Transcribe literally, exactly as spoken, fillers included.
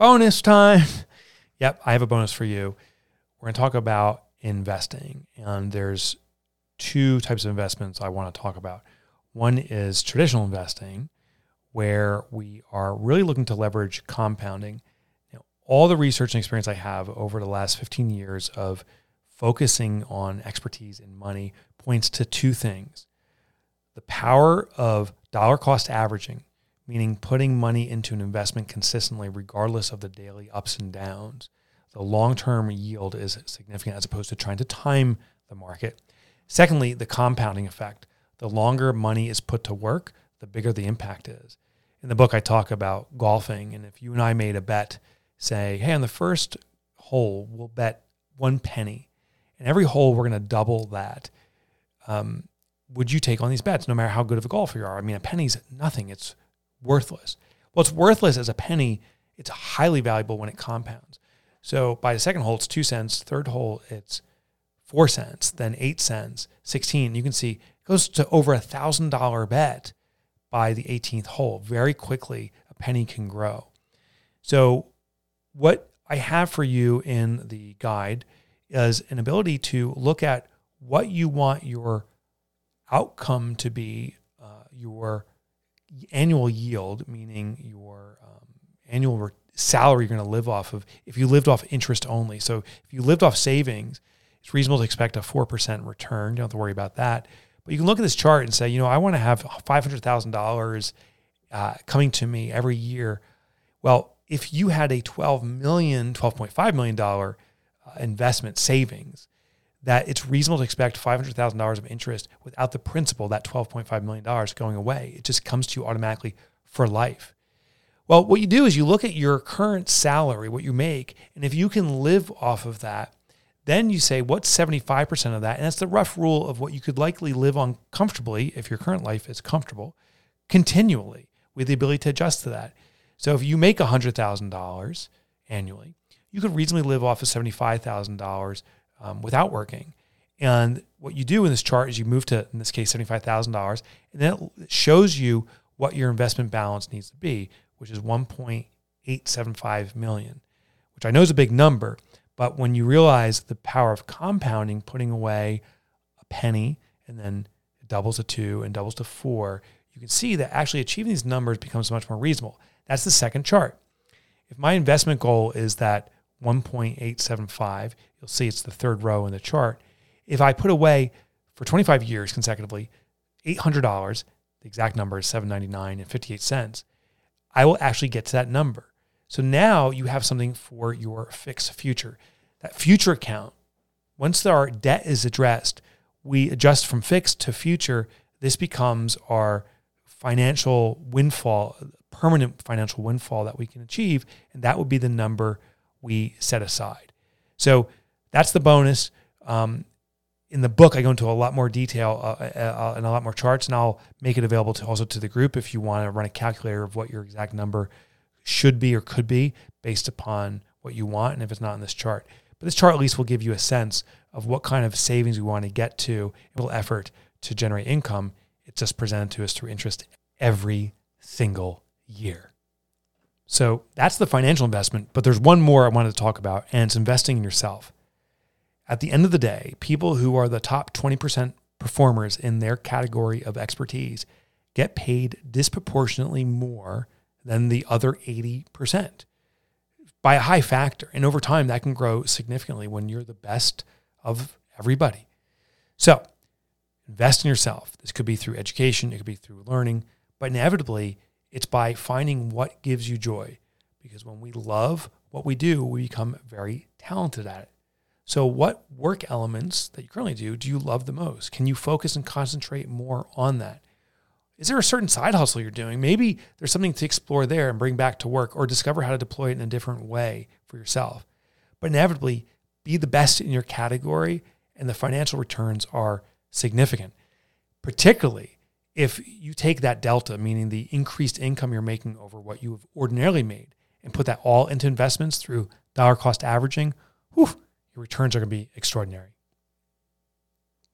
bonus time. Yep, I have a bonus for you. We're going to talk about investing, and there's two types of investments I want to talk about. One is traditional investing, where we are really looking to leverage compounding. You know, all the research and experience I have over the last fifteen years of focusing on expertise in money points to two things. The power of dollar cost averaging, meaning putting money into an investment consistently regardless of the daily ups and downs. The long-term yield is significant as opposed to trying to time the market. Secondly, the compounding effect. The longer money is put to work, the bigger the impact is. In the book, I talk about golfing, and if you and I made a bet, say, hey, on the first hole, we'll bet one penny, and every hole we're going to double that. Um, would you take on these bets, no matter how good of a golfer you are? I mean, a penny's nothing. It's worthless. Well, it's worthless as a penny. It's highly valuable when it compounds. So by the second hole, it's two cents. Third hole, it's four cents, then eight cents, sixteen. You can see it goes to over a one thousand dollars bet by the eighteenth hole. Very quickly, a penny can grow. So what I have for you in the guide is an ability to look at what you want your outcome to be, uh, your annual yield, meaning your um, annual re- salary you're going to live off of. If you lived off interest only, so if you lived off savings, it's reasonable to expect a four percent return. You don't have to worry about that. But you can look at this chart and say, you know, I want to have five hundred thousand dollars uh, coming to me every year. Well, if you had a twelve million dollars, twelve point five million dollars uh, investment savings, that it's reasonable to expect five hundred thousand dollars of interest without the principal, that twelve point five million dollars going away. It just comes to you automatically for life. Well, what you do is you look at your current salary, what you make, and if you can live off of that, then you say, what's seventy-five percent of that? And that's the rough rule of what you could likely live on comfortably, if your current life is comfortable, continually, with the ability to adjust to that. So if you make one hundred thousand dollars annually, you could reasonably live off of seventy-five thousand dollars um, without working. And what you do in this chart is you move to, in this case, seventy-five thousand dollars, and then it shows you what your investment balance needs to be, which is one point eight seven five million dollars, which I know is a big number. But when you realize the power of compounding, putting away a penny and then it doubles to two and doubles to four, you can see that actually achieving these numbers becomes much more reasonable. That's the second chart. If my investment goal is that one point eight seven five, you'll see it's the third row in the chart. If I put away for twenty-five years consecutively eight hundred dollars, the exact number is seven hundred ninety-nine dollars and fifty-eight cents, I will actually get to that number. So now you have something for your fixed future. That future account, once our debt is addressed, we adjust from fixed to future. This becomes our financial windfall, permanent financial windfall that we can achieve, and that would be the number we set aside. So that's the bonus. Um, in the book, I go into a lot more detail uh, uh, and a lot more charts, and I'll make it available to also to the group if you want to run a calculator of what your exact number should be or could be based upon what you want, and if it's not in this chart. But this chart at least will give you a sense of what kind of savings we want to get to, a little effort to generate income. It's just presented to us through interest every single year. So that's the financial investment, but there's one more I wanted to talk about, and it's investing in yourself. At the end of the day, people who are the top twenty percent performers in their category of expertise get paid disproportionately more than the other eighty percent by a high factor. And over time, that can grow significantly when you're the best of everybody. So invest in yourself. This could be through education. It could be through learning. But inevitably, it's by finding what gives you joy. Because when we love what we do, we become very talented at it. So what work elements that you currently do, do you love the most? Can you focus and concentrate more on that? Is there a certain side hustle you're doing? Maybe there's something to explore there and bring back to work, or discover how to deploy it in a different way for yourself. But inevitably, be the best in your category, and the financial returns are significant, particularly if you take that delta, meaning the increased income you're making over what you have ordinarily made, and put that all into investments through dollar cost averaging. Whew, your returns are going to be extraordinary.